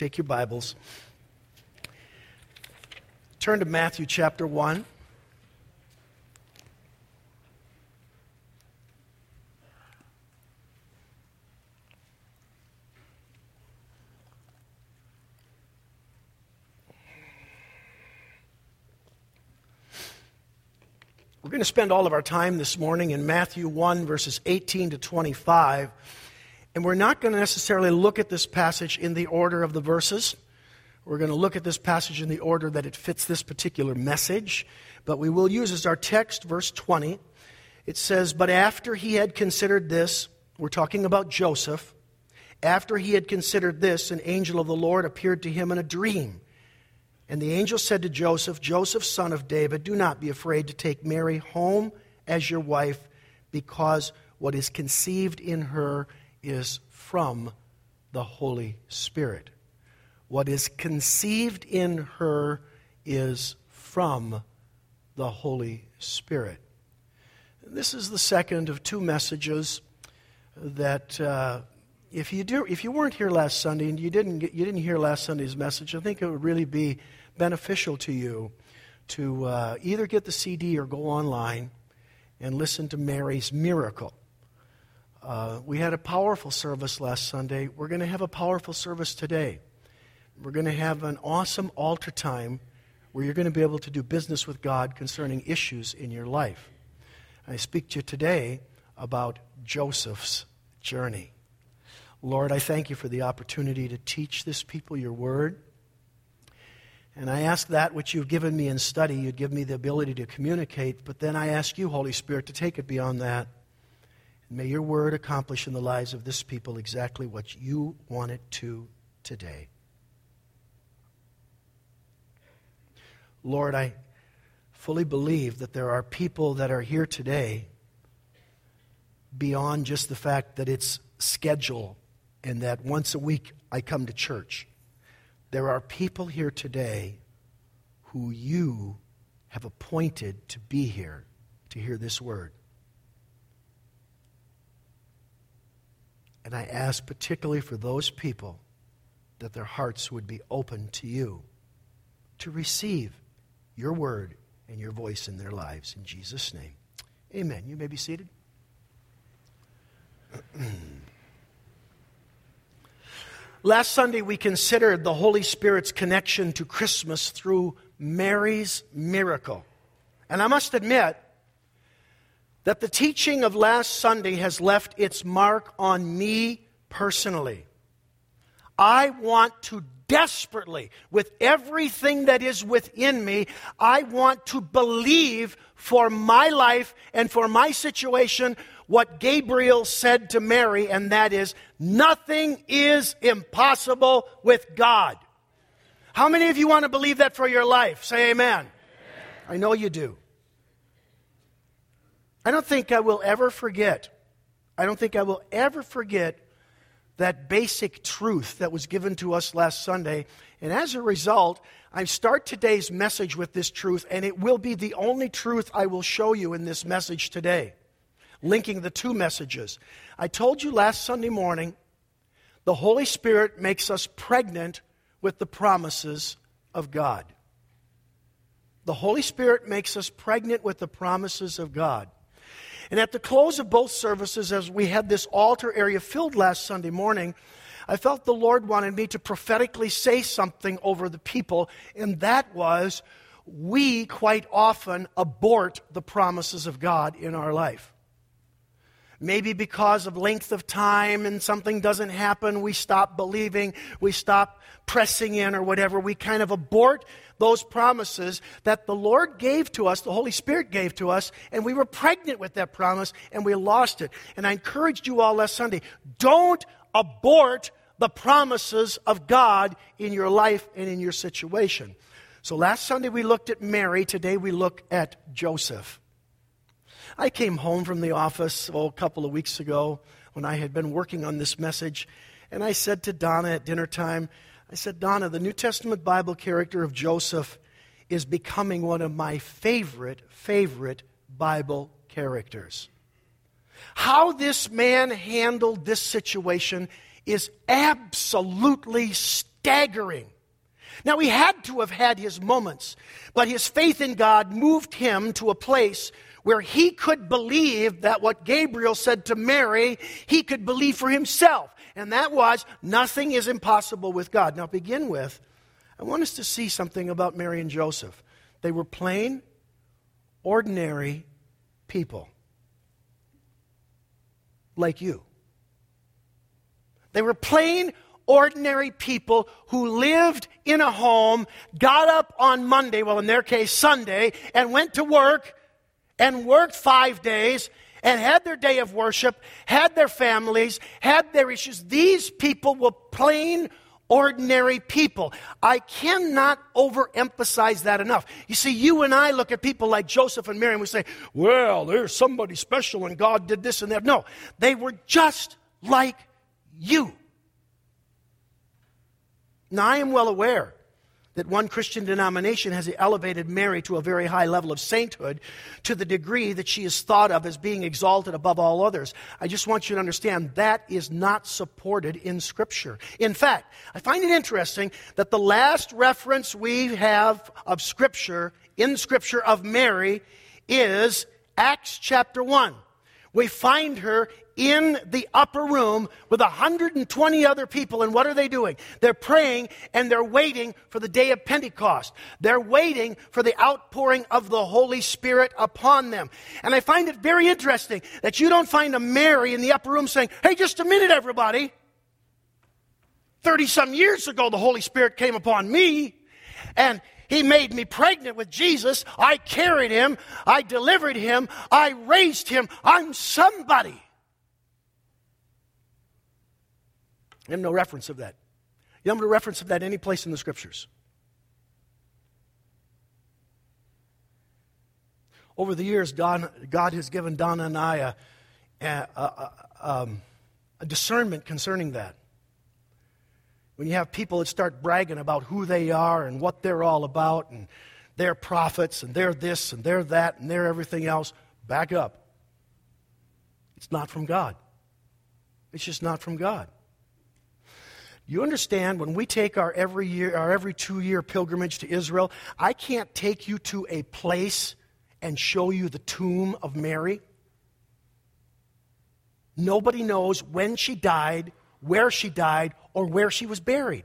Take your Bibles. Turn to Matthew chapter 1. We're going to spend all of our time this morning in Matthew 1, verses 18 to 25. And we're not going to necessarily look at this passage in the order of the verses. We're going to look at this passage in the order that it fits this particular message. But we will use as our text, verse 20. It says, "But after he had considered this," we're talking about Joseph, "after he had considered this, an angel of the Lord appeared to him in a dream. And the angel said to Joseph, 'Joseph, son of David, do not be afraid to take Mary home as your wife, because what is conceived in her is from the Holy Spirit.'" What is conceived in her is from the Holy Spirit. This is the second of two messages that if you weren't here last Sunday and you didn't hear last Sunday's message, I think it would really be beneficial to you to either get the CD or go online and listen to Mary's miracle. We had a powerful service last Sunday. We're going to have a powerful service today. We're going to have an awesome altar time where you're going to be able to do business with God concerning issues in your life. I speak to you today about Joseph's journey. Lord, I thank you for the opportunity to teach this people your word. And I ask that which you've given me in study, you'd give me the ability to communicate. But then I ask you, Holy Spirit, to take it beyond that. May your word accomplish in the lives of this people exactly what you want it to today. Lord, I fully believe that there are people that are here today beyond just the fact that it's schedule and that once a week I come to church. There are people here today who you have appointed to be here to hear this word. And I ask particularly for those people that their hearts would be open to you to receive your word and your voice in their lives. In Jesus' name, amen. You may be seated. Last Sunday we considered the Holy Spirit's connection to Christmas through Mary's miracle. And I must admit that the teaching of last Sunday has left its mark on me personally. I want to desperately, with everything that is within me, I want to believe for my life and for my situation what Gabriel said to Mary, and that is, nothing is impossible with God. How many of you want to believe that for your life? Say amen. Amen. I know you do. I don't think I will ever forget that basic truth that was given to us last Sunday. And as a result, I start today's message with this truth, and it will be the only truth I will show you in this message today, linking the two messages. I told you last Sunday morning, the Holy Spirit makes us pregnant with the promises of God. The Holy Spirit makes us pregnant with the promises of God. And at the close of both services, as we had this altar area filled last Sunday morning, I felt the Lord wanted me to prophetically say something over the people, and that was, we quite often abort the promises of God in our life. Maybe because of length of time and something doesn't happen, we stop believing, we stop pressing in or whatever. We kind of abort those promises that the Lord gave to us, the Holy Spirit gave to us, and we were pregnant with that promise and we lost it. And I encouraged you all last Sunday, don't abort the promises of God in your life and in your situation. So last Sunday we looked at Mary, today we look at Joseph. I came home from the office a couple of weeks ago when I had been working on this message, and I said to Donna at dinner time, I said, Donna, the New Testament Bible character of Joseph is becoming one of my favorite Bible characters. How this man handled this situation is absolutely stunning. staggering. Now, he had to have had his moments, but his faith in God moved him to a place where he could believe that what Gabriel said to Mary, he could believe for himself. And that was, nothing is impossible with God. Now, to begin with, I want us to see something about Mary and Joseph. They were plain, ordinary people. Like you. They were plain, ordinary people who lived in a home, got up on Monday, well in their case Sunday, and went to work and worked 5 days and had their day of worship, had their families, had their issues. These people were plain, ordinary people. I cannot overemphasize that enough. You see, you and I look at people like Joseph and Mary and we say, well, there's somebody special and God did this and that. No, they were just like you. Now, I am well aware that one Christian denomination has elevated Mary to a very high level of sainthood to the degree that she is thought of as being exalted above all others. I just want you to understand that is not supported in Scripture. In fact, I find it interesting that the last reference we have of Scripture, in Scripture of Mary, is Acts chapter 1. We find her in the upper room with 120 other people. And what are they doing? They're praying and they're waiting for the day of Pentecost. They're waiting for the outpouring of the Holy Spirit upon them. And I find it very interesting that you don't find a Mary in the upper room saying, hey, just a minute, everybody. 30-some years ago, the Holy Spirit came upon me and He made me pregnant with Jesus. I carried Him. I delivered Him. I raised Him. I'm somebody. You have no reference of that. You have no reference of that any place in the Scriptures. Over the years, God has given Donna and I a discernment concerning that. When you have people that start bragging about who they are and what they're all about, and they're prophets, and they're this, and they're that, and they're everything else, back up. It's not from God. It's just not from God. You understand, when we take our every 2-year pilgrimage to Israel, I can't take you to a place and show you the tomb of Mary. Nobody knows when she died, where she died, or where she was buried.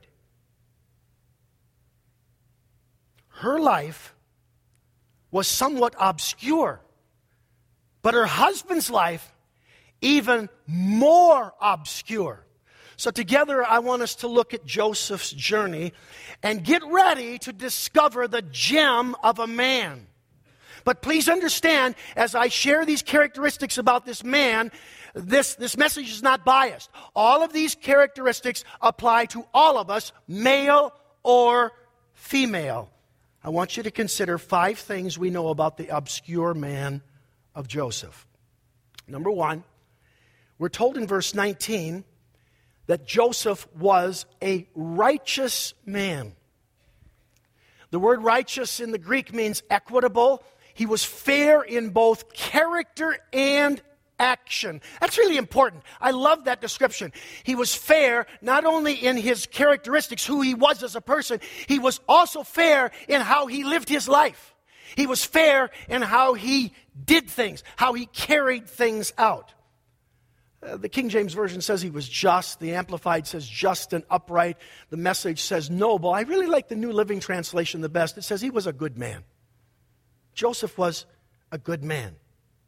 Her life was somewhat obscure, but her husband's life even more obscure. So together I want us to look at Joseph's journey and get ready to discover the gem of a man. But please understand, as I share these characteristics about this man, this message is not biased. All of these characteristics apply to all of us, male or female. I want you to consider 5 things we know about the obscure man of Joseph. Number 1, we're told in verse 19 that Joseph was a righteous man. The word righteous in the Greek means equitable. He was fair in both character and action. That's really important. I love that description. He was fair not only in his characteristics, who he was as a person, he was also fair in how he lived his life. He was fair in how he did things, how he carried things out. The King James Version says he was just. The Amplified says just and upright. The Message says noble. I really like the New Living Translation the best. It says he was a good man. Joseph was a good man.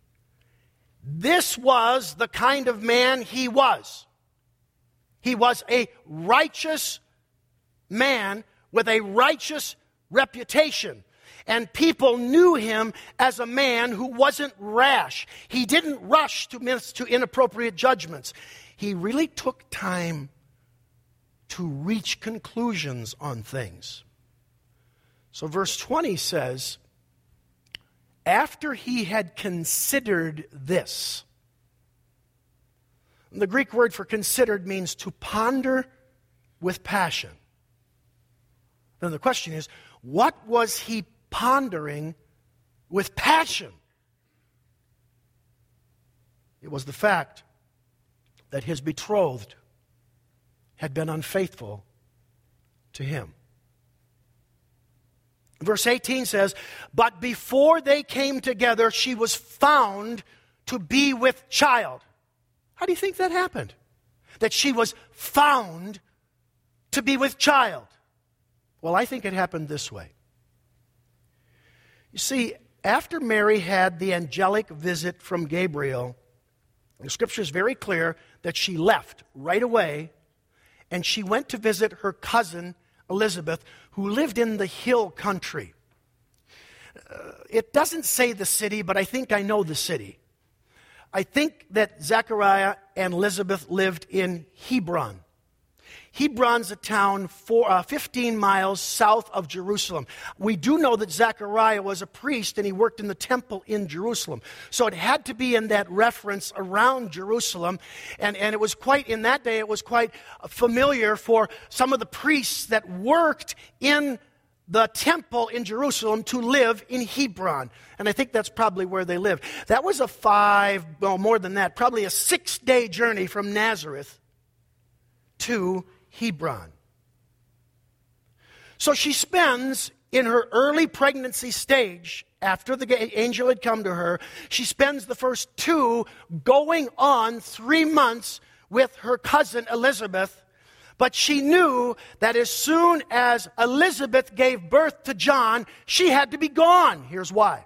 This was the kind of man he was. He was a righteous man with a righteous reputation. And people knew him as a man who wasn't rash. He didn't rush to inappropriate judgments. He really took time to reach conclusions on things. So verse 20 says, after he had considered this. The Greek word for considered means to ponder with passion. Then the question is, what was he pondering with passion? It was the fact that his betrothed had been unfaithful to him. Verse 18 says, but before they came together, she was found to be with child. How do you think that happened? That she was found to be with child. Well, I think it happened this way. You see, after Mary had the angelic visit from Gabriel, the scripture is very clear that she left right away and she went to visit her cousin Elizabeth, who lived in the hill country. It doesn't say the city, but I think I know the city. I think that Zechariah and Elizabeth lived in Hebron. Hebron's a town 15 miles south of Jerusalem. We do know that Zechariah was a priest and he worked in the temple in Jerusalem. So it had to be in that reference around Jerusalem. And it was quite, in that day, it was quite familiar for some of the priests that worked in the temple in Jerusalem to live in Hebron. And I think that's probably where they lived. That was more than that, probably a 6-day journey from Nazareth to Hebron. So she spends, in her early pregnancy stage, after the angel had come to her, she spends the first 2 going on 3 months with her cousin Elizabeth. But she knew that as soon as Elizabeth gave birth to John, she had to be gone. Here's why.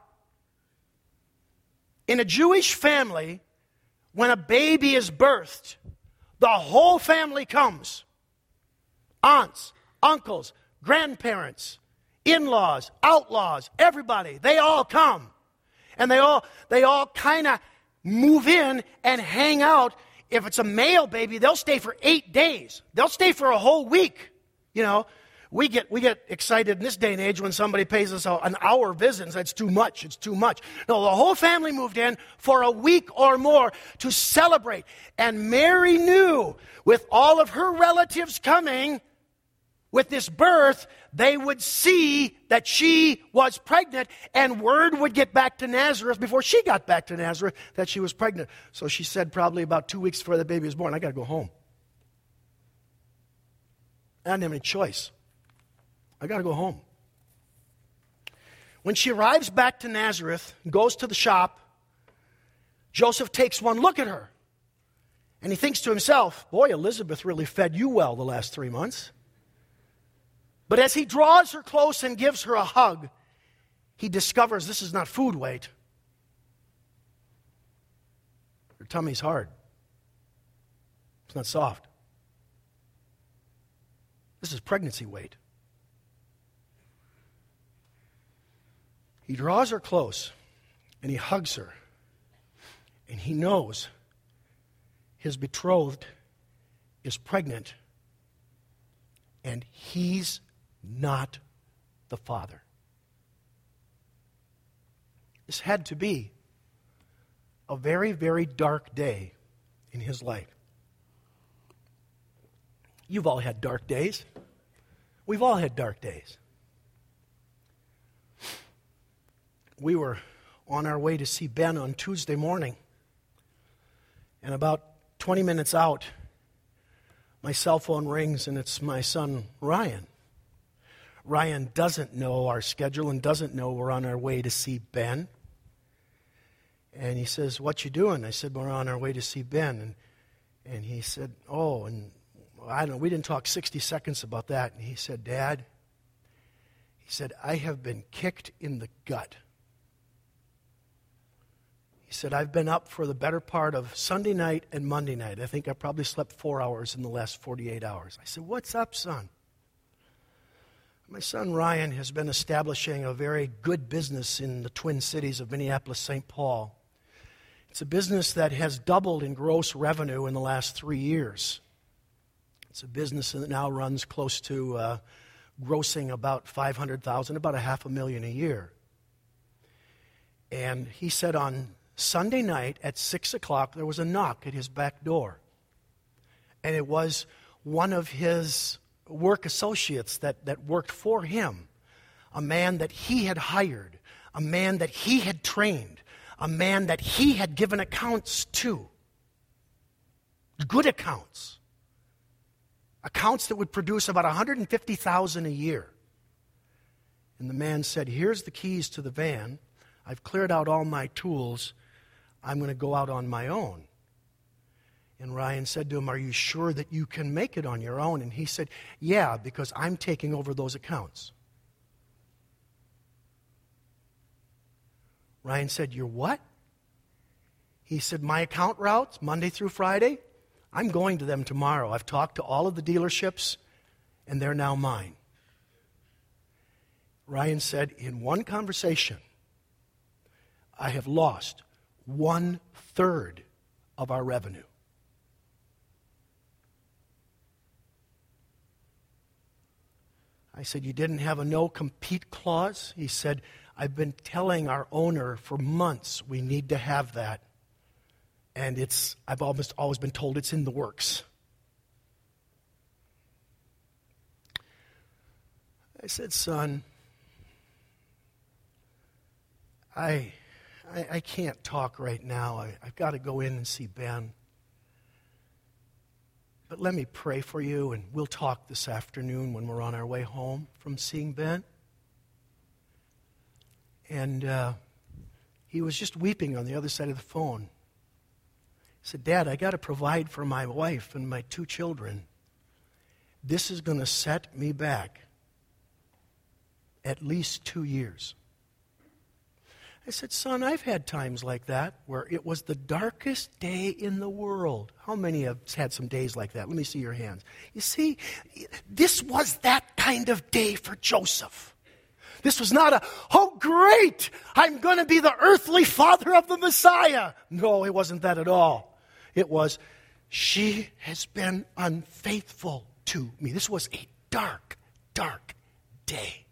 In a Jewish family, when a baby is birthed, the whole family comes. Aunts, uncles, grandparents, in-laws, outlaws, everybody, they all come. And they all kind of move in and hang out. If it's a male baby, they'll stay for 8 days. They'll stay for a whole week. You know, we get excited in this day and age when somebody pays us an hour visit and says, it's too much, it's too much. No, the whole family moved in for a week or more to celebrate. And Mary knew with all of her relatives coming with this birth, they would see that she was pregnant, and word would get back to Nazareth before she got back to Nazareth that she was pregnant. So she said probably about 2 weeks before the baby was born, I got to go home. I didn't have any choice. I got to go home. When she arrives back to Nazareth, goes to the shop, Joseph takes one look at her. And he thinks to himself, boy, Elizabeth really fed you well the last 3 months. But as he draws her close and gives her a hug, he discovers this is not food weight. Her tummy's hard. It's not soft. This is pregnancy weight. He draws her close and he hugs her. And he knows his betrothed is pregnant and he's not the father. This had to be a very, very dark day in his life. You've all had dark days. We've all had dark days. We were on our way to see Ben on Tuesday morning. And about 20 minutes out, my cell phone rings and it's my son, Ryan. Ryan doesn't know our schedule and doesn't know we're on our way to see Ben. And he says, what you doing? I said, we're on our way to see Ben. And he said, oh, and I don't know, we didn't talk 60 seconds about that. And he said, Dad, he said, I have been kicked in the gut. He said, I've been up for the better part of Sunday night and Monday night. I think I probably slept 4 hours in the last 48 hours. I said, what's up, son? My son Ryan has been establishing a very good business in the Twin Cities of Minneapolis, St. Paul. It's a business that has doubled in gross revenue in the last 3 years. It's a business that now runs close to grossing about $500,000, about $500,000 a year. And he said on Sunday night at 6 o'clock, there was a knock at his back door. And it was one of his work associates that worked for him, a man that he had hired, a man that he had trained, a man that he had given accounts to, good accounts. accounts that would produce about $150,000 a year. And the man said, here's the keys to the van. I've cleared out all my tools. I'm going to go out on my own. And Ryan said to him, are you sure that you can make it on your own? And he said, yeah, because I'm taking over those accounts. Ryan said, you're what? He said, my account routes, Monday through Friday, I'm going to them tomorrow. I've talked to all of the dealerships, and they're now mine. Ryan said, in one conversation, I have lost 1/3 of our revenue. I said, you didn't have a no-compete clause? He said, I've been telling our owner for months we need to have that. And I've almost always been told it's in the works. I said, son, I can't talk right now. I've got to go in and see Ben. But let me pray for you, and we'll talk this afternoon when we're on our way home from seeing Ben. And he was just weeping on the other side of the phone. He said, Dad, I got to provide for my wife and my 2 children. This is going to set me back at least 2 years. I said, son, I've had times like that where it was the darkest day in the world. How many have had some days like that? Let me see your hands. You see, this was that kind of day for Joseph. This was not oh great, I'm going to be the earthly father of the Messiah. No, it wasn't that at all. It was, she has been unfaithful to me. This was a dark, dark day.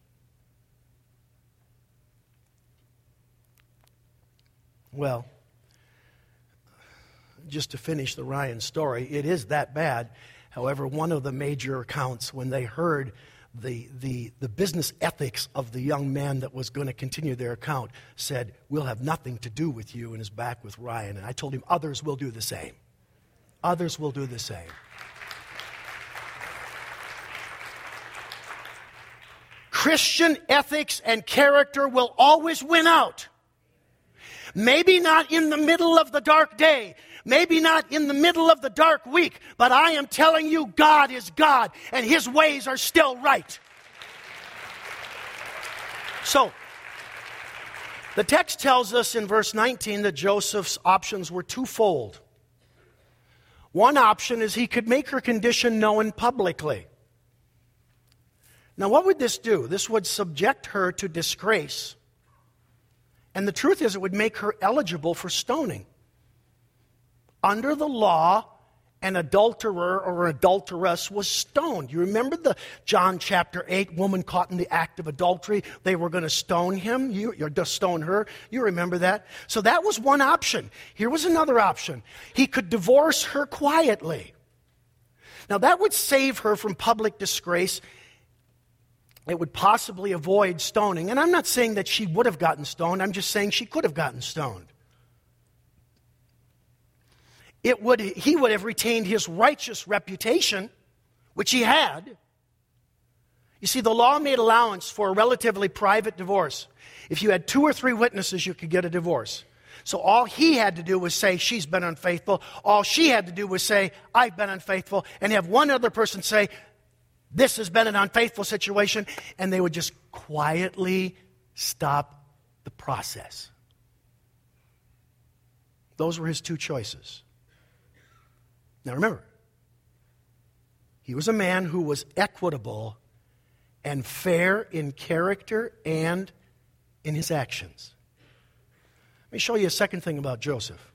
Well, just to finish the Ryan story, it is that bad. However, one of the major accounts, when they heard the business ethics of the young man that was going to continue their account, said, we'll have nothing to do with you, and is back with Ryan. And I told him others will do the same. Others will do the same. Christian ethics and character will always win out. Maybe not in the middle of the dark day. Maybe not in the middle of the dark week. But I am telling you, God is God, and His ways are still right. So, the text tells us in verse 19 that Joseph's options were twofold. One option is he could make her condition known publicly. Now, what would this do? This would subject her to disgrace. And the truth is, it would make her eligible for stoning. Under the law, an adulterer or an adulteress was stoned. You remember the John chapter 8 woman caught in the act of adultery? They were going to stone him. You're to stone her. You remember that? So that was one option. Here was another option. He could divorce her quietly. Now that would save her from public disgrace. It would possibly avoid stoning. And I'm not saying that she would have gotten stoned. I'm just saying she could have gotten stoned. He would have retained his righteous reputation, which he had. You see, the law made allowance for a relatively private divorce. If you had 2 or 3 witnesses, you could get a divorce. So all he had to do was say, she's been unfaithful. All she had to do was say, I've been unfaithful. And have one other person say, this has been an unfaithful situation. And they would just quietly stop the process. Those were his 2 choices. Now remember, he was a man who was equitable and fair in character and in his actions. Let me show you a second thing about Joseph.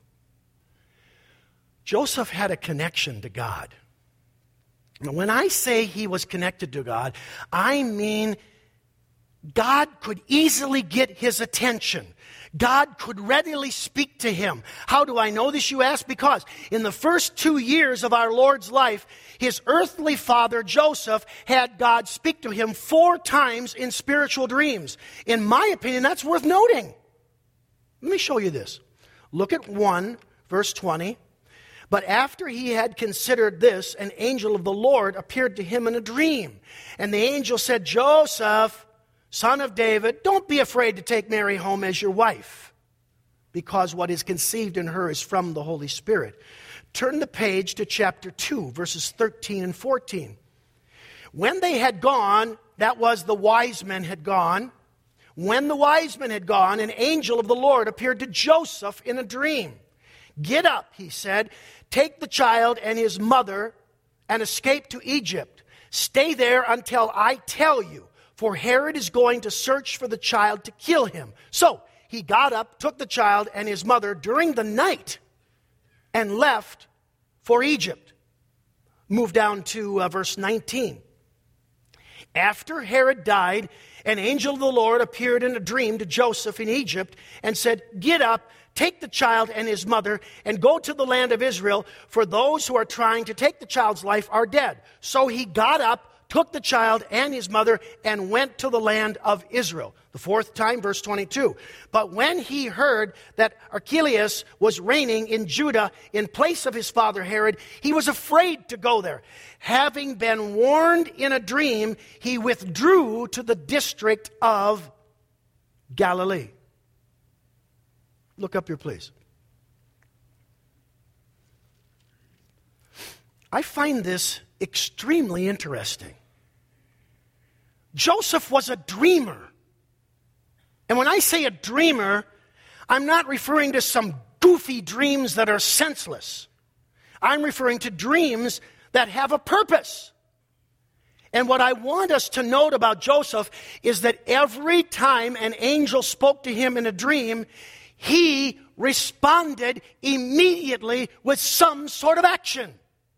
Joseph had a connection to God. Now, when I say he was connected to God, I mean God could easily get his attention. God could readily speak to him. How do I know this, you ask? Because in the first 2 years of our Lord's life, his earthly father, Joseph, had God speak to him 4 times in spiritual dreams. In my opinion, that's worth noting. Let me show you this. Look at 1, verse 20. But after he had considered this, an angel of the Lord appeared to him in a dream. And the angel said, Joseph, son of David, don't be afraid to take Mary home as your wife, because what is conceived in her is from the Holy Spirit. Turn the page to chapter 2, verses 13 and 14. When they had gone, that was the wise men had gone. When the wise men had gone, an angel of the Lord appeared to Joseph in a dream. Get up, he said, take the child and his mother and escape to Egypt. Stay there until I tell you, for Herod is going to search for the child to kill him. So he got up, took the child and his mother during the night, and left for Egypt. Move down to verse 19. After Herod died, an angel of the Lord appeared in a dream to Joseph in Egypt and said, get up, take the child and his mother, and go to the land of Israel, for those who are trying to take the child's life are dead. So he got up, took the child and his mother, and went to the land of Israel. The fourth time, verse 22. But when he heard that Archelaus was reigning in Judah in place of his father Herod, he was afraid to go there. Having been warned in a dream, he withdrew to the district of Galilee. Look up here, please. I find this extremely interesting. Joseph was a dreamer. And when I say a dreamer, I'm not referring to some goofy dreams that are senseless. I'm referring to dreams that have a purpose. And what I want us to note about Joseph is that every time an angel spoke to him in a dream, he responded immediately with some sort of action.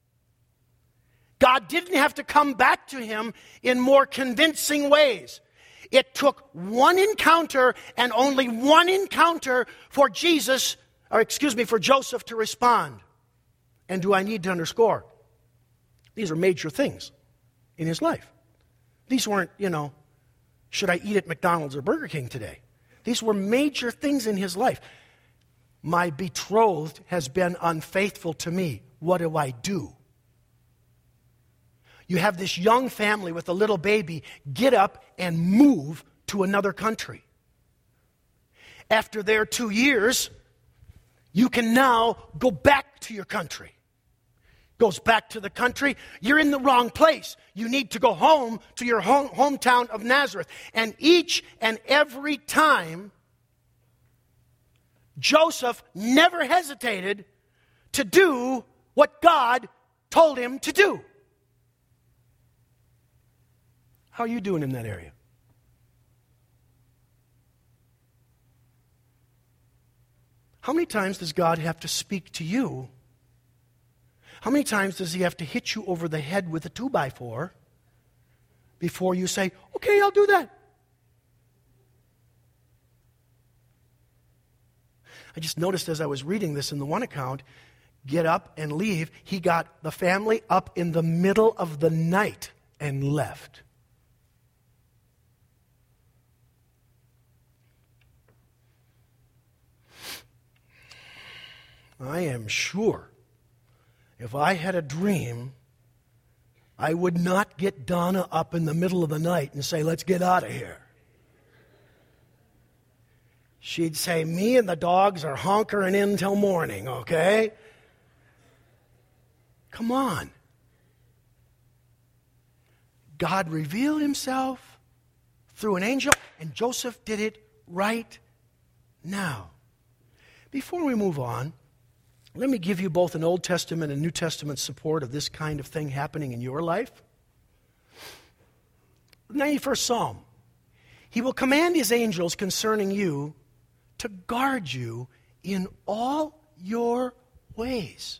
God didn't have to come back to him in more convincing ways. It took one encounter and only one encounter for Joseph to respond. And do I need to underscore? These are major things in his life. These weren't, should I eat at McDonald's or Burger King today? These were major things in his life. My betrothed has been unfaithful to me. What do I do? You have this young family with a little baby. Get up and move to another country. After their 2 years, you can now go back to your country. Goes back to the country, you're in the wrong place. You need to go home to your hometown of Nazareth. And each and every time, Joseph never hesitated to do what God told him to do. How are you doing in that area? How many times does God have to speak to you? How many times does he have to hit you over the head with a 2x4 before you say, okay, I'll do that? I just noticed as I was reading this in the one account, get up and leave, he got the family up in the middle of the night and left. I am sure if I had a dream, I would not get Donna up in the middle of the night and say, let's get out of here. She'd say, me and the dogs are honkering in till morning, okay? Come on. God revealed himself through an angel, and Joseph did it right now. Before we move on, let me give you both an Old Testament and New Testament support of this kind of thing happening in your life. The 91st Psalm. He will command his angels concerning you to guard you in all your ways.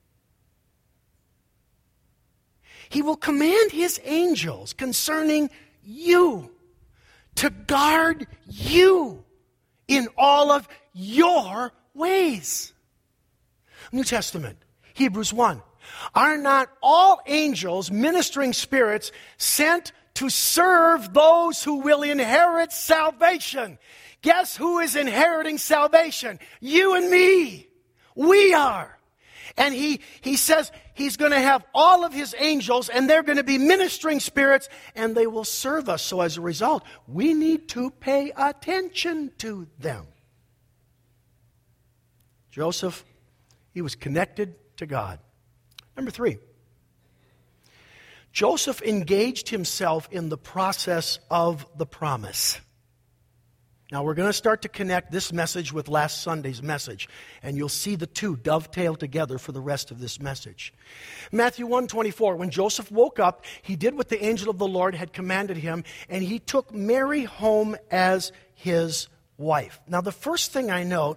He will command his angels concerning you to guard you in all of your ways. New Testament, Hebrews 1. Are not all angels ministering spirits sent to serve those who will inherit salvation? Guess who is inheriting salvation? You and me. We are. And he says he's going to have all of his angels, and they're going to be ministering spirits, and they will serve us. So as a result, we need to pay attention to them. Joseph, he was connected to God. Number 3, Joseph engaged himself in the process of the promise. Now, we're going to start to connect this message with last Sunday's message, and you'll see the two dovetail together for the rest of this message. Matthew 1:24, when Joseph woke up, he did what the angel of the Lord had commanded him, and he took Mary home as his wife. Now, the first thing I note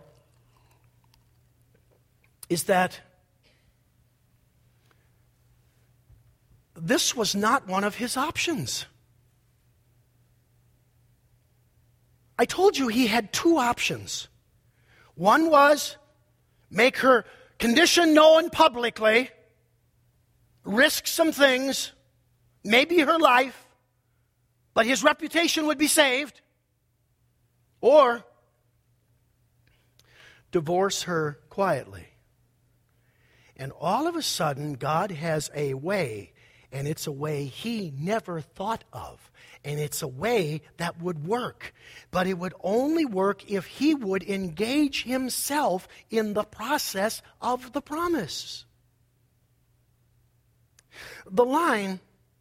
is that this was not one of his options. I told you he had two options. One was make her condition known publicly, risk some things, maybe her life, but his reputation would be saved. Or divorce her quietly. And all of a sudden, God has a way, and it's a way he never thought of. And it's a way that would work. But it would only work if he would engage himself in the process of the promise. The line,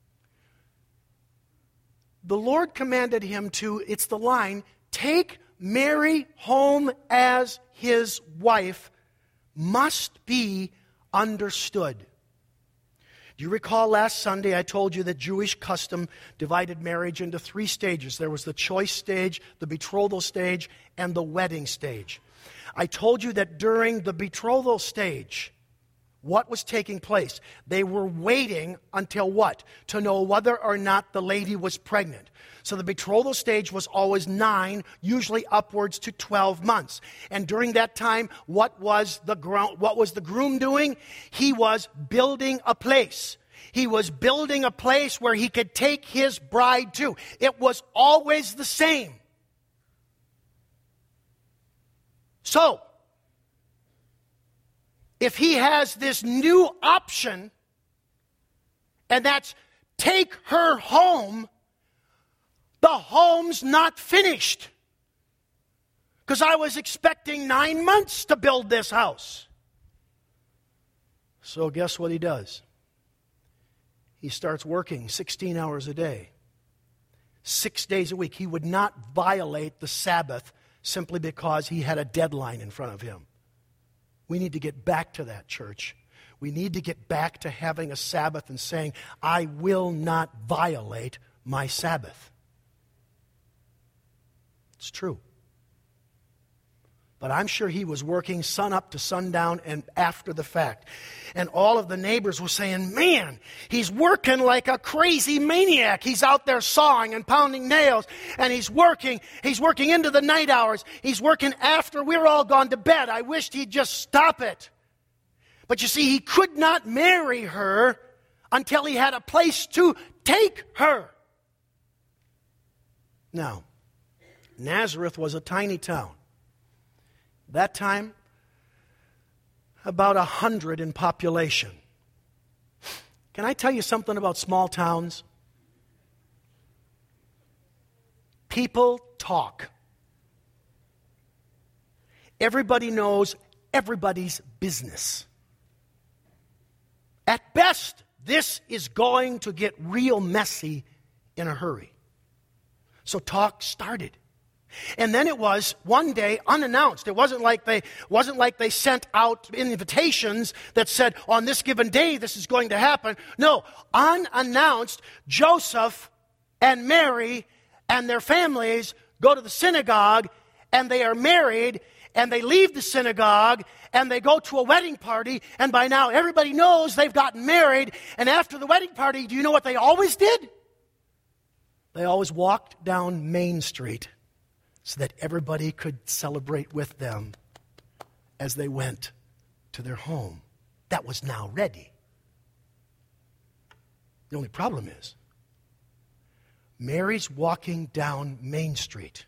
the Lord commanded him to, it's the line, take Mary home as his wife, must be understood. Do you recall last Sunday I told you that Jewish custom divided marriage into 3 stages? There was the choice stage, the betrothal stage, and the wedding stage. I told you that during the betrothal stage, what was taking place? They were waiting until what? To know whether or not the lady was pregnant. So the betrothal stage was always 9, usually upwards to 12 months. And during that time, what was the groom doing? He was building a place. He was building a place where he could take his bride to. It was always the same. So, if he has this new option, and that's take her home, the home's not finished. Because I was expecting 9 months to build this house. So guess what he does? He starts working 16 hours a day, 6 days a week. He would not violate the Sabbath simply because he had a deadline in front of him. We need to get back to that, church. We need to get back to having a Sabbath and saying, I will not violate my Sabbath. It's true. But I'm sure he was working sun up to sundown and after the fact. And all of the neighbors were saying, man, he's working like a crazy maniac. He's out there sawing and pounding nails. And he's working into the night hours. He's working after we're all gone to bed. I wished he'd just stop it. But you see, he could not marry her until he had a place to take her. Now, Nazareth was a tiny town. That time, about 100 in population. Can I tell you something about small towns? People talk. Everybody knows everybody's business. At best, this is going to get real messy in a hurry. So talk started. And then it was one day unannounced. It wasn't like they sent out invitations that said, on this given day this is going to happen. No, unannounced, Joseph and Mary and their families go to the synagogue, and they are married, and they leave the synagogue, and they go to a wedding party, and by now everybody knows they've gotten married. And after the wedding party, do you know what they always did? They always walked down Main Street so that everybody could celebrate with them as they went to their home that was now ready. The only problem is, Mary's walking down Main Street,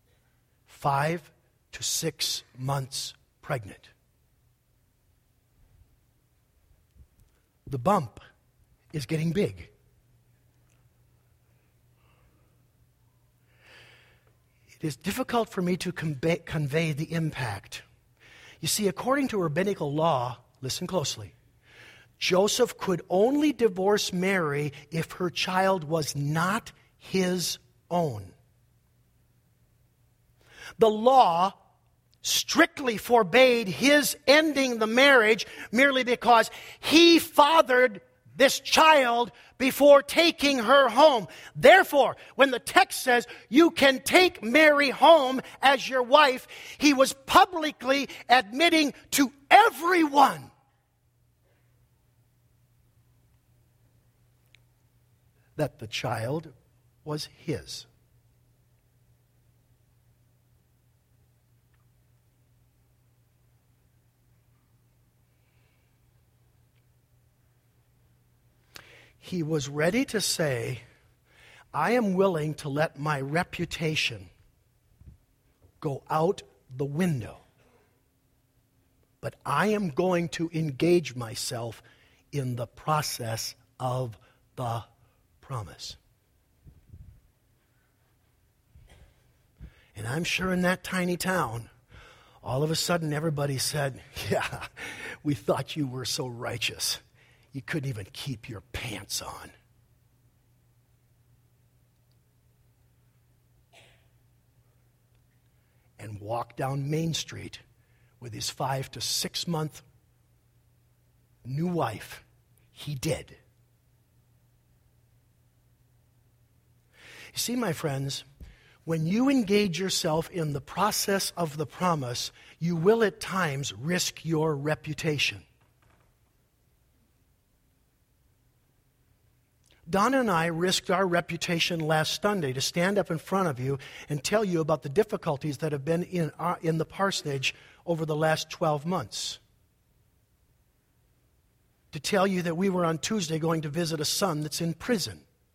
5 to 6 months pregnant. The bump is getting big. It is difficult for me to convey the impact. You see, according to rabbinical law, listen closely, Joseph could only divorce Mary if her child was not his own. The law strictly forbade his ending the marriage merely because he fathered this child before taking her home. Therefore, when the text says you can take Mary home as your wife, he was publicly admitting to everyone that the child was his. He was ready to say, I am willing to let my reputation go out the window, but I am going to engage myself in the process of the promise. And I'm sure in that tiny town, all of a sudden everybody said, yeah, we thought you were so righteous. You couldn't even keep your pants on. And walk down Main Street with his 5 to 6 month new wife. He did. You see, my friends, when you engage yourself in the process of the promise, you will at times risk your reputation. Donna and I risked our reputation last Sunday to stand up in front of you and tell you about the difficulties that have been in the parsonage over the last 12 months. To tell you that we were on Tuesday going to visit a son that's in prison.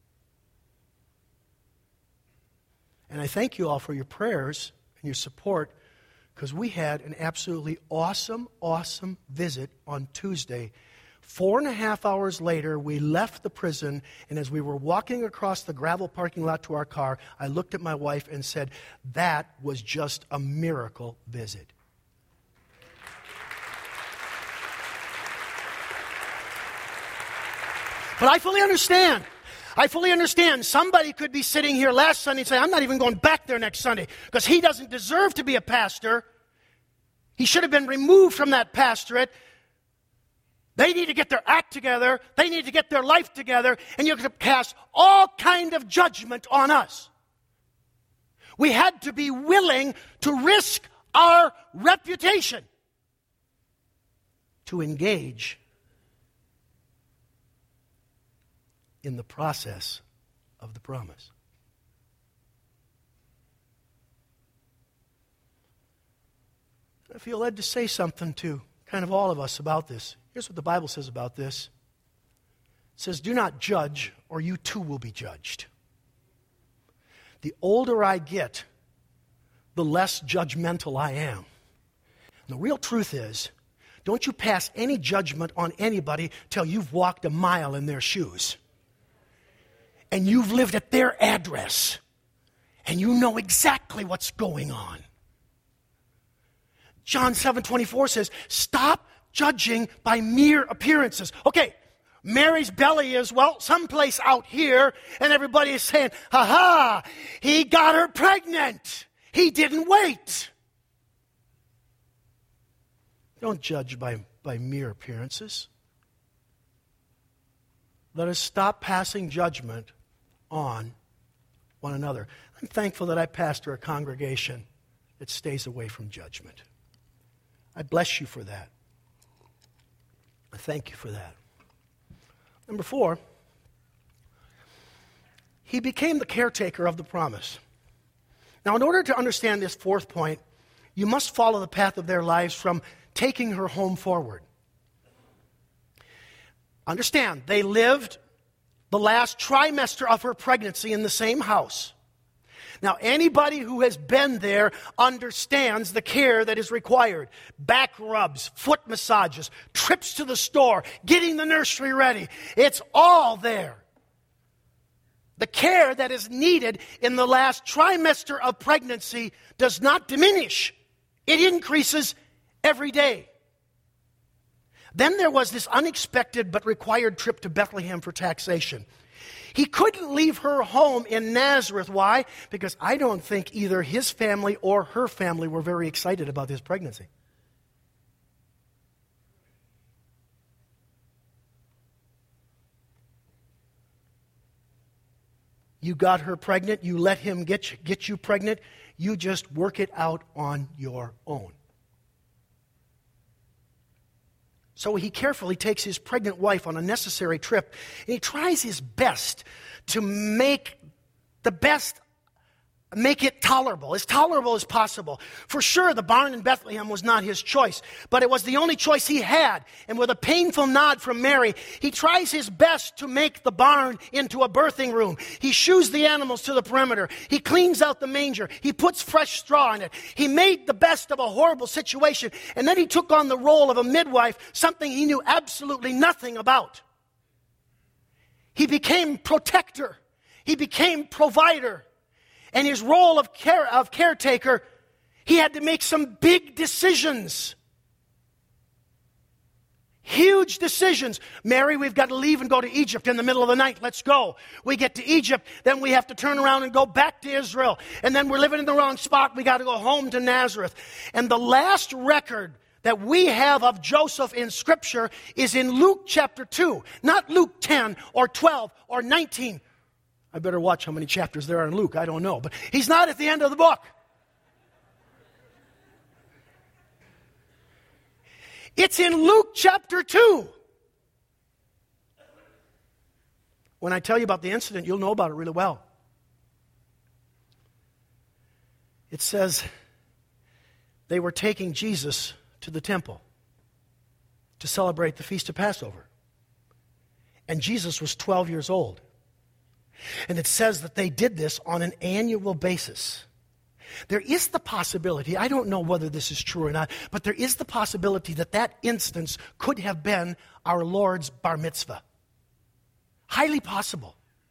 And I thank you all for your prayers and your support, because we had an absolutely awesome visit on Tuesday. 4.5 hours later, we left the prison, and as we were walking across the gravel parking lot to our car, I looked at my wife and said, that was just a miracle visit. But I fully understand. Somebody could be sitting here last Sunday and say, I'm not even going back there next Sunday because he doesn't deserve to be a pastor. He should have been removed from that pastorate. They need to get their act together. They need to get their life together. And you're going to cast all kind of judgment on us. We had to be willing to risk our reputation to engage in the process of the promise. I feel led to say something to kind of all of us about this. Here's what the Bible says about this. It says, do not judge, or you too will be judged. The older I get, the less judgmental I am. And the real truth is, don't you pass any judgment on anybody till you've walked a mile in their shoes. And you've lived at their address. And you know exactly what's going on. John 7:24 says, stop judging by mere appearances. Okay, Mary's belly is, well, someplace out here, and everybody is saying, ha, he got her pregnant. He didn't wait. Don't judge by mere appearances. Let us stop passing judgment on one another. I'm thankful that I pastor a congregation that stays away from judgment. I bless you for that. I thank you for that. Number 4, he became the caretaker of the promise. Now, in order to understand this 4th point, you must follow the path of their lives from taking her home forward. Understand, they lived the last trimester of her pregnancy in the same house. Now, anybody who has been there understands the care that is required. Back rubs, foot massages, trips to the store, getting the nursery ready. It's all there. The care that is needed in the last trimester of pregnancy does not diminish. It increases every day. Then there was this unexpected but required trip to Bethlehem for taxation. He couldn't leave her home in Nazareth. Why? Because I don't think either his family or her family were very excited about his pregnancy. You got her pregnant, you let him get you pregnant, you just work it out on your own. So he carefully takes his pregnant wife on a necessary trip, and he tries his best to make it tolerable as possible. For sure, the barn in Bethlehem was not his choice, but it was the only choice he had. And with a painful nod from Mary, he tries his best to make the barn into a birthing room. He shoes the animals to the perimeter. He cleans out the manger. He puts fresh straw in it. He made the best of a horrible situation, and then he took on the role of a midwife, something he knew absolutely nothing about. He became protector. He became provider. And his role of caretaker, he had to make some big decisions. Huge decisions. Mary, we've got to leave and go to Egypt in the middle of the night. Let's go. We get to Egypt, then we have to turn around and go back to Israel. And then we're living in the wrong spot. We got to go home to Nazareth. And the last record that we have of Joseph in Scripture is in Luke chapter 2. Not Luke 10 or 12 or 19. I better watch how many chapters there are in Luke. I don't know. But he's not at the end of the book. It's in Luke chapter 2. When I tell you about the incident, you'll know about it really well. It says they were taking Jesus to the temple to celebrate the Feast of Passover. And Jesus was 12 years old. And it says that they did this on an annual basis. There is the possibility, I don't know whether this is true or not, but there is the possibility that that instance could have been our Lord's bar mitzvah. Highly possible.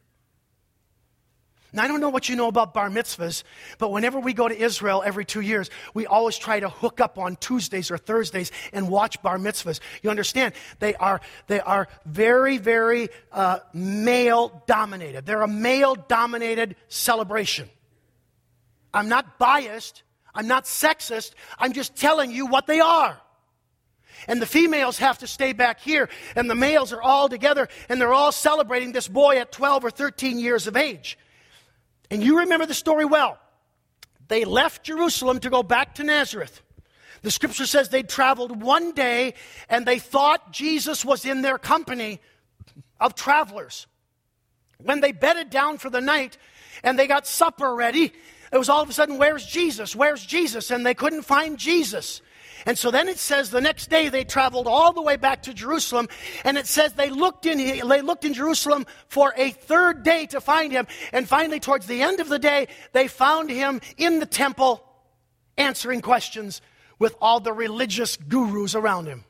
Now, I don't know what you know about bar mitzvahs, but whenever we go to Israel every 2 years, we always try to hook up on Tuesdays or Thursdays and watch bar mitzvahs. You understand? They are very, very male-dominated. They're a male-dominated celebration. I'm not biased. I'm not sexist. I'm just telling you what they are. And the females have to stay back here, and the males are all together, and they're all celebrating this boy at 12 or 13 years of age. And you remember the story well. They left Jerusalem to go back to Nazareth. The scripture says they traveled one day, and they thought Jesus was in their company of travelers. When they bedded down for the night, and they got supper ready, it was all of a sudden, where's Jesus? Where's Jesus? And they couldn't find Jesus. And so then it says the next day they traveled all the way back to Jerusalem, and it says they looked in Jerusalem for a third day to find him, and finally towards the end of the day they found him in the temple answering questions with all the religious gurus around him.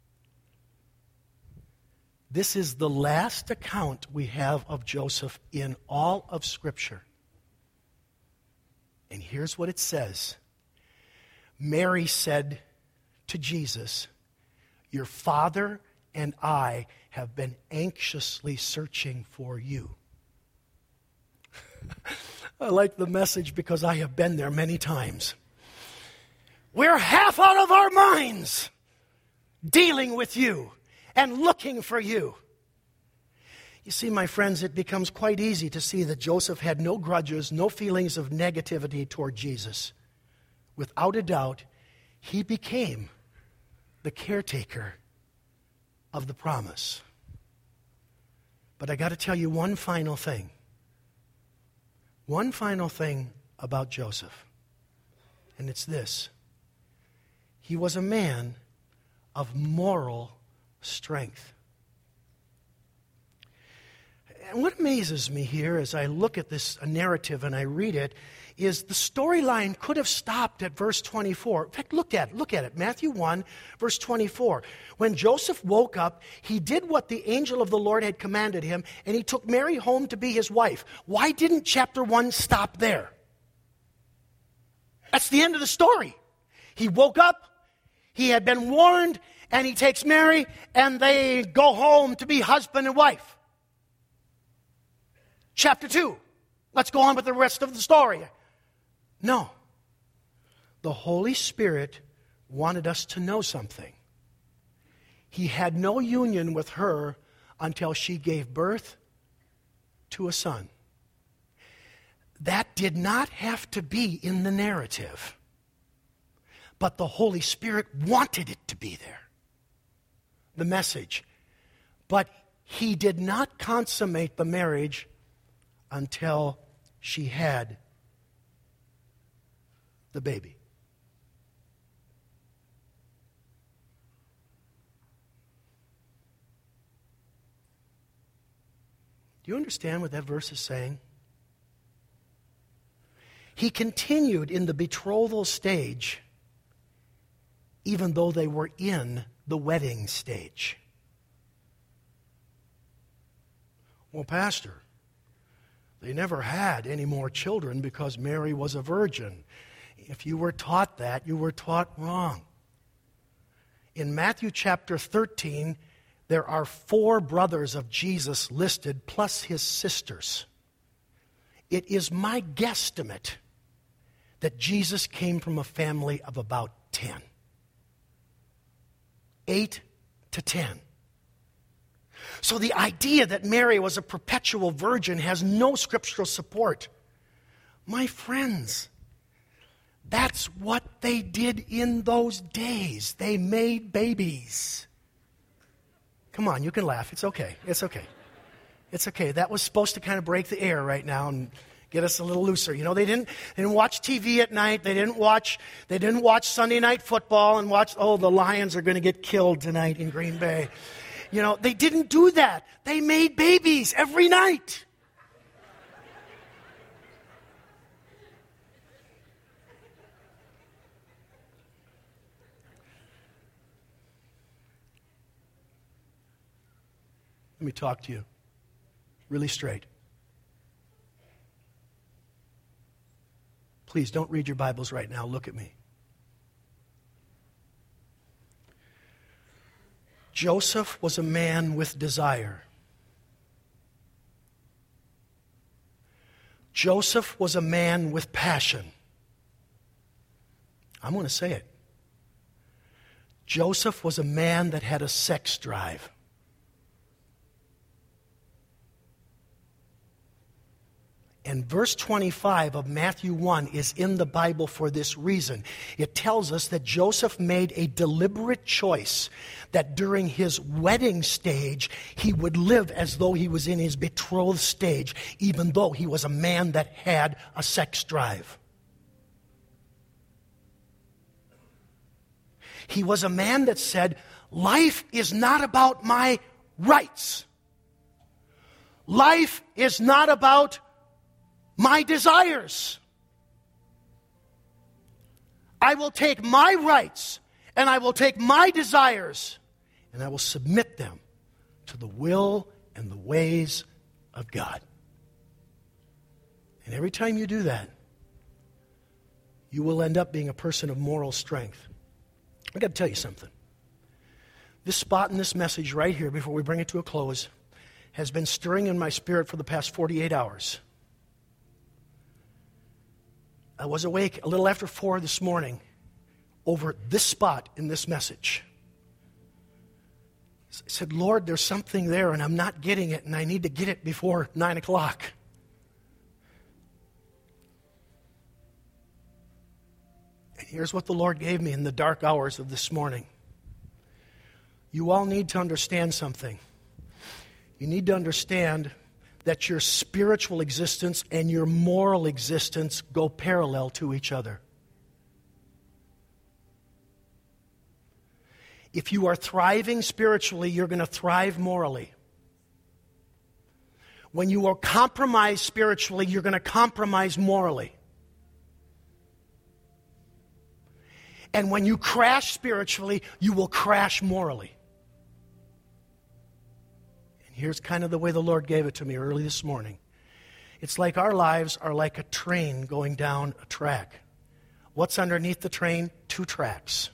This is the last account we have of Joseph in all of Scripture. And here's what it says. Mary said to Jesus, "Your father and I have been anxiously searching for you." I like the message because I have been there many times. We're half out of our minds dealing with you and looking for you. You see, my friends, it becomes quite easy to see that Joseph had no grudges, no feelings of negativity toward Jesus. Without a doubt, he became the caretaker of the promise. But I got to tell you one final thing. One final thing about Joseph. And it's this. He was a man of moral strength. And what amazes me here as I look at this narrative and I read it is the storyline could have stopped at verse 24. In fact, look at it. Matthew 1, verse 24. When Joseph woke up, he did what the angel of the Lord had commanded him, and he took Mary home to be his wife. Why didn't chapter 1 stop there? That's the end of the story. He woke up, he had been warned, and he takes Mary, and they go home to be husband and wife. Chapter 2. Let's go on with the rest of the story. No. The Holy Spirit wanted us to know something. He had no union with her until she gave birth to a son. That did not have to be in the narrative. But the Holy Spirit wanted it to be there. The message. But he did not consummate the marriage until she had the baby. Do you understand what that verse is saying? He continued in the betrothal stage even though they were in the wedding stage. Well, Pastor, they never had any more children because Mary was a virgin. If you were taught that, you were taught wrong. In Matthew chapter 13, there are 4 brothers of Jesus listed, plus his sisters. It is my guesstimate that Jesus came from a family of about 10. 8 to 10. So the idea that Mary was a perpetual virgin has no scriptural support. My friends, that's what they did in those days. They made babies. Come on, you can laugh. It's okay. It's okay. It's okay. That was supposed to kind of break the air right now and get us a little looser. You know, they didn't watch TV at night. They didn't watch Sunday night football and watch, the Lions are going to get killed tonight in Green Bay. You know, they didn't do that. They made babies every night. Let me talk to you really straight. Please don't read your Bibles right now. Look at me. Joseph was a man with desire. Joseph was a man with passion. I'm going to say it. Joseph was a man that had a sex drive. And verse 25 of Matthew 1 is in the Bible for this reason. It tells us that Joseph made a deliberate choice that during his wedding stage, he would live as though he was in his betrothed stage, even though he was a man that had a sex drive. He was a man that said, life is not about my rights. Life is not about my desires. I will take my rights and I will take my desires and I will submit them to the will and the ways of God. And every time you do that, you will end up being a person of moral strength. I've got to tell you something. This spot in this message right here, before we bring it to a close, has been stirring in my spirit for the past 48 hours. I was awake a little after 4 this morning over this spot in this message. I said, Lord, there's something there and I'm not getting it and I need to get it before 9 o'clock. And here's what the Lord gave me in the dark hours of this morning. You all need to understand something. You need to understand that your spiritual existence and your moral existence go parallel to each other. If you are thriving spiritually, you're going to thrive morally. When you are compromised spiritually, you're going to compromise morally. And when you crash spiritually, you will crash morally. And here's kind of the way the Lord gave it to me early this morning. It's like our lives are like a train going down a track. What's underneath the train? 2 tracks.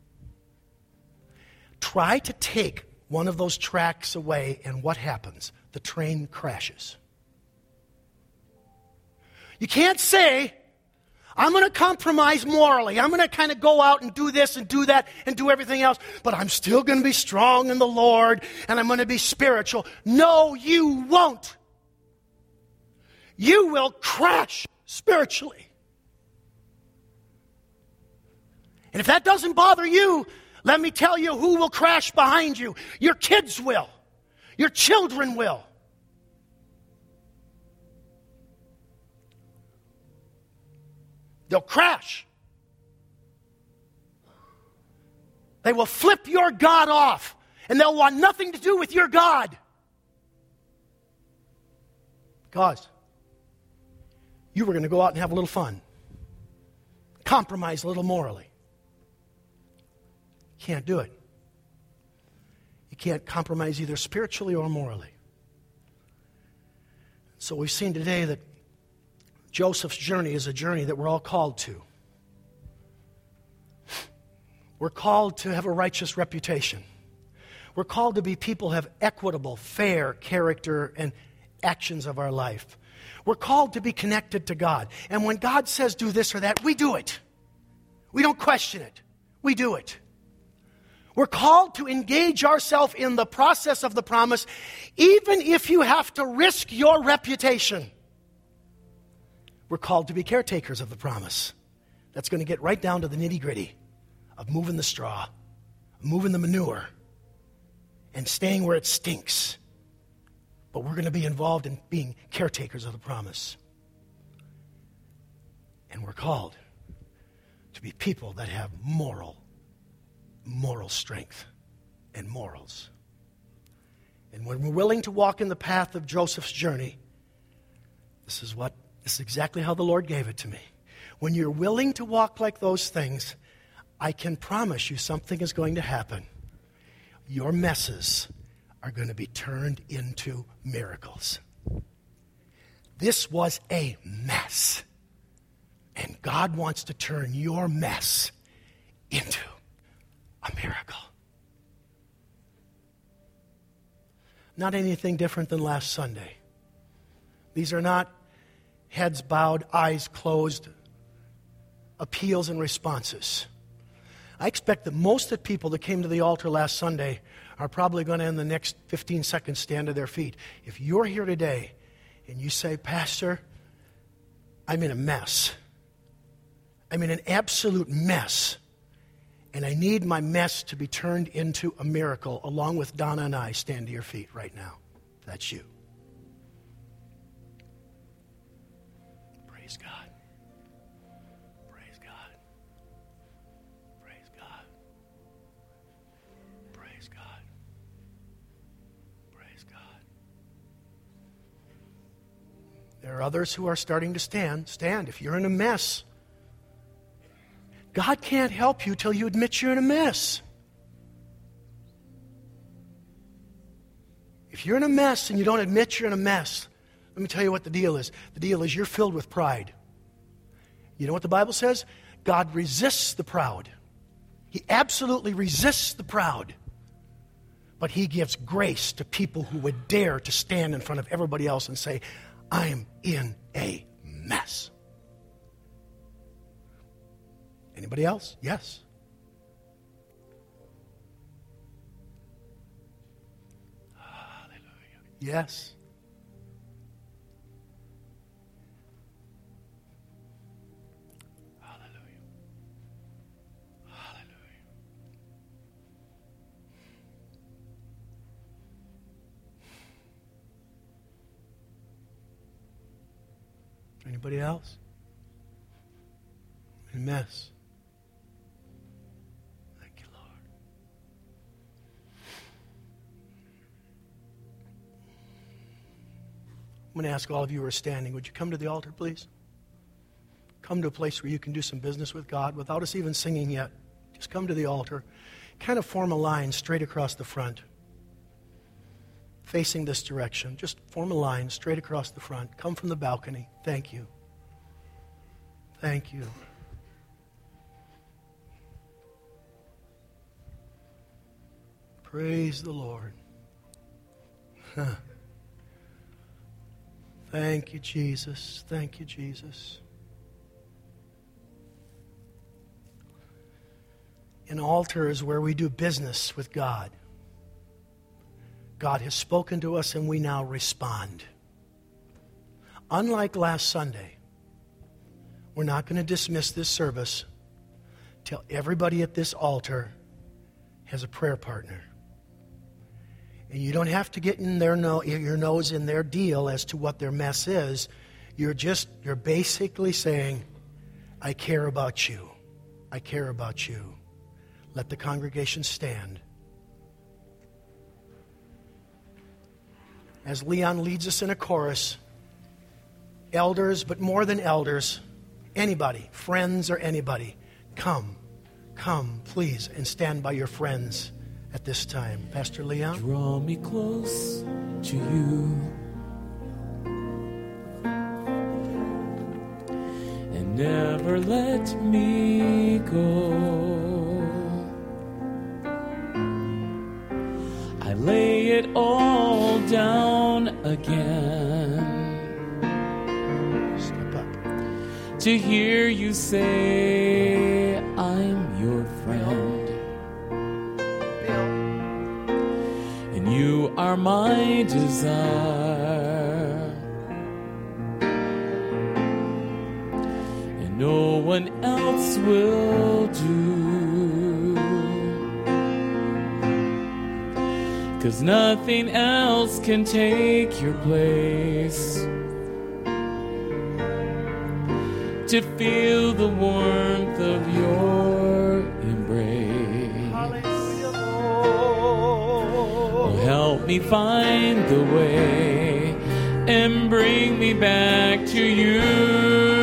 Try to take one of those tracks away, and what happens? The train crashes. You can't say, I'm going to compromise morally. I'm going to kind of go out and do this and do that and do everything else, but I'm still going to be strong in the Lord and I'm going to be spiritual. No, you won't. You will crash spiritually. And if that doesn't bother you, let me tell you who will crash behind you. Your kids will. Your children will. They'll crash. They will flip your God off, and they'll want nothing to do with your God. Because you were going to go out and have a little fun. Compromise a little morally. Can't do it. You can't compromise either spiritually or morally. So we've seen today that Joseph's journey is a journey that we're all called to. We're called to have a righteous reputation. We're called to be people who have equitable, fair character and actions of our life. We're called to be connected to God. And when God says do this or that, we do it. We don't question it. We do it. We're called to engage ourselves in the process of the promise, even if you have to risk your reputation. We're called to be caretakers of the promise. That's going to get right down to the nitty-gritty of moving the straw, moving the manure, and staying where it stinks. But we're going to be involved in being caretakers of the promise. And we're called to be people that have moral strength and morals. And when we're willing to walk in the path of Joseph's journey, this is exactly how the Lord gave it to me. When you're willing to walk like those things, I can promise you something is going to happen. Your messes are going to be turned into miracles. This was a mess. And God wants to turn your mess into a miracle. Not anything different than last Sunday. These are not heads bowed, eyes closed, appeals and responses. I expect that most of the people that came to the altar last Sunday are probably going to, in the next 15 seconds, stand to their feet. If you're here today and you say, Pastor, I'm in a mess. I'm in an absolute mess. And I need my mess to be turned into a miracle, along with Donna and I. Stand to your feet right now. That's you. Praise God. Praise God. Praise God. Praise God. Praise God. There are others who are starting to stand. Stand. If you're in a mess, God can't help you till you admit you're in a mess. If you're in a mess and you don't admit you're in a mess, let me tell you what the deal is. The deal is you're filled with pride. You know what the Bible says? God resists the proud. He absolutely resists the proud. But He gives grace to people who would dare to stand in front of everybody else and say, I'm in a mess. Anybody else? Yes. Hallelujah. Yes. Hallelujah. Hallelujah. Anybody else? A mess. I'm going to ask all of you who are standing, would you come to the altar, please? Come to a place where you can do some business with God without us even singing yet. Just come to the altar. Kind of form a line straight across the front, facing this direction. Just form a line straight across the front. Come from the balcony. Thank you. Thank you. Praise the Lord. Thank you, Jesus. Thank you, Jesus. An altar is where we do business with God. God has spoken to us and we now respond. Unlike last Sunday, we're not going to dismiss this service till everybody at this altar has a prayer partner. And you don't have to get in your nose in their deal as to what their mess is. You're basically saying, I care about you. I care about you. Let the congregation stand. As Leon leads us in a chorus, elders, but more than elders, anybody, friends or anybody, come, please, and stand by your friends at this time. Pastor Leon? Draw me close to you and never let me go. I lay it all down again. Step up. To hear you say I'm your friend. And you are my desire. And no one else will do. 'Cause nothing else can take your place. To feel the warmth of your embrace. Oh, help me find the way and bring me back to you.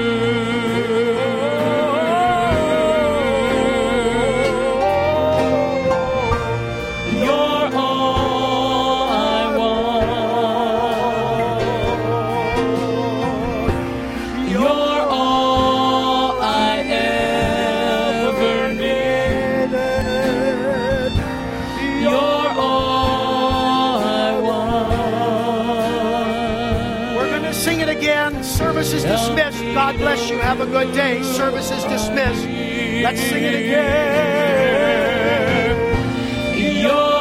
Service is dismissed. God bless you. Have a good day. Service is dismissed. Let's sing it again.